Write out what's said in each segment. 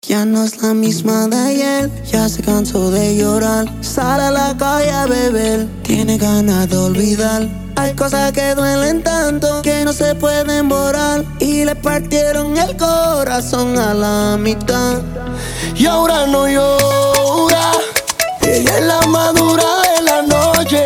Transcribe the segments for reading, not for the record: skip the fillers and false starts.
Ya no es la misma de ayer, ya se cansó de llorar. Sale a la calle a beber, tiene ganas de olvidar. Hay cosas que duelen tanto que no se pueden borrar. Y le partieron el corazón a la mitad. Y ahora no llora, ella es la madura de la noche.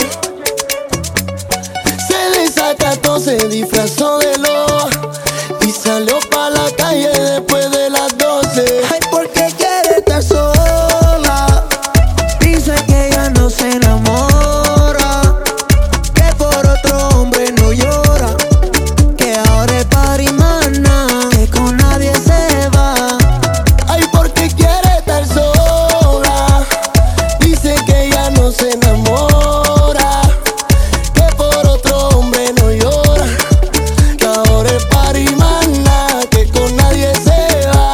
Se desacató, se disfrazó de loba y salió pa' la calle después de las 12. Ay, porque quiere estar sola. Dice que ya no se enamora, que por otro hombre no llora, que ahora es parimana, que con nadie se va. Ay, porque quiere estar sola. Dice que ya no se enamora, que por otro hombre no llora, que ahora es parimana, que con nadie se va.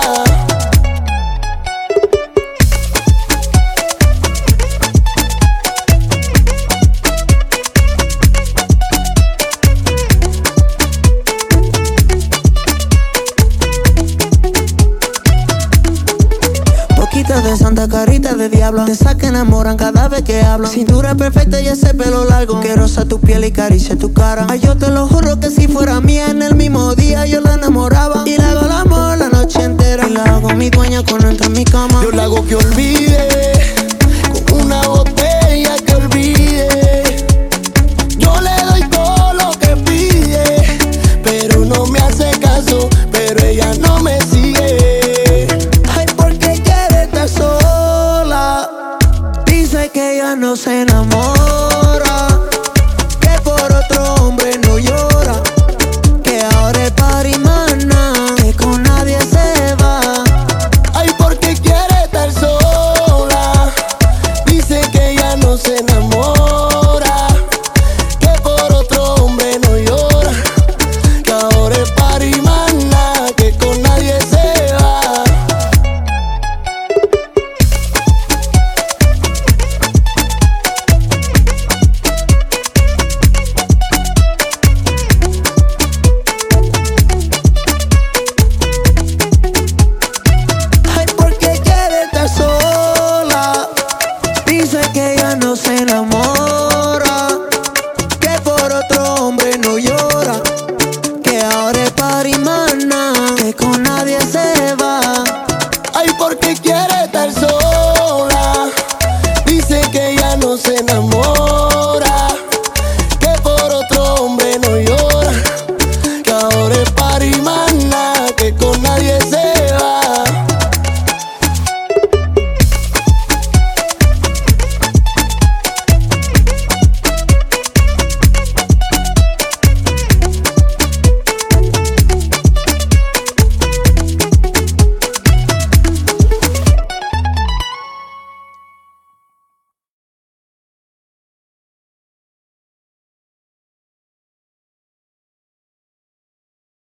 Poquita de santa, carita de diablo, de esas que enamoran cada vez que hablan. Cintura perfecta y ese pelo largo, que roza tu piel y caricia tu cara. Ay, yo te lo juro que si fuera mía, en el mismo día yo la enamoraba. Y le hago el amor la noche entera, y la hago mi dueña cuando entra en mi cama. Yo la hago que olvide